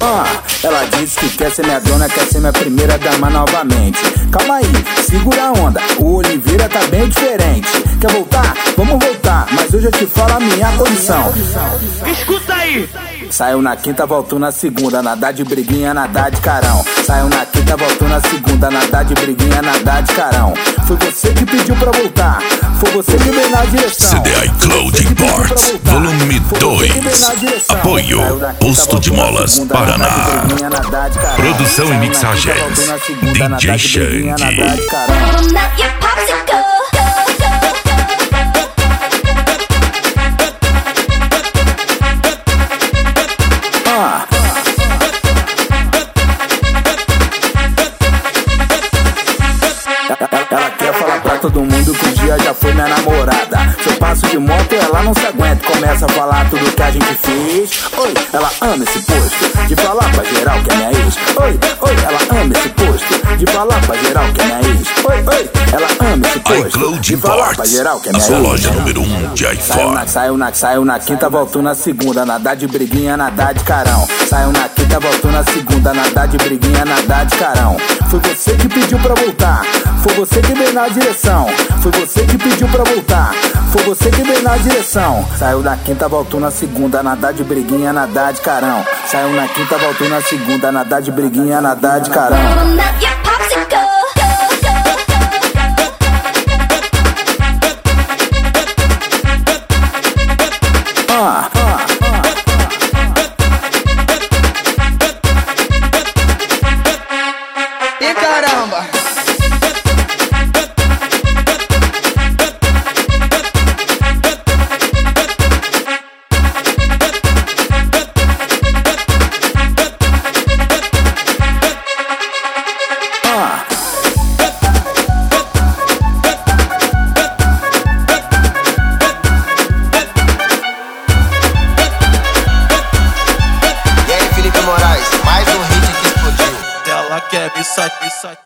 Ela disse que quer ser minha dona, quer ser minha primeira dama novamente. Calma aí, segura a onda, o Oliveira tá bem diferente. Quer voltar? Vamos voltar, mas hoje eu te falo a minha condição. Escuta aí! Saiu na quinta, voltou na segunda, nadar de briguinha, nadar de carão. Saiu na quinta, voltou na segunda, nadar de briguinha, nadar de carão. Foi você que pediu pra voltar, foi você que veio na direção. CDI Cloud Imports, volume 2. Apoio, Posto de Molas, Paraná. Produção e mixagens, DJ Xande. Ela quer falar pra todo mundo que um dia já foi minha namorada. Se eu passo de moto, ela não se aguenta, começa a falar tudo que a gente fez. Oi, ela ama esse posto de falar pra geral que é minha ex. Oi, ela ama esse posto de falar pra geral que é minha ex. Oi, ela ama esse posto de falar pra geral que é minha ex. A sua loja número 1 de iPhone. Saiu na quinta, voltou na segunda, nadar de briguinha, nadar de carão. Saiu na quinta, voltou na segunda, nadar de briguinha, nadar de carão. Foi você que pediu pra voltar, foi você que veio na direção. Foi você que pediu pra voltar, foi você que veio na direção. Saiu na quinta, voltou na segunda, nadar de briguinha, nadar de carão. Saiu na quinta, voltou na segunda, nadar de briguinha, nadar de carão. E caramba! E aí, Felipe Moraes, mais um hit que explodiu. Ela quer me satisfazer.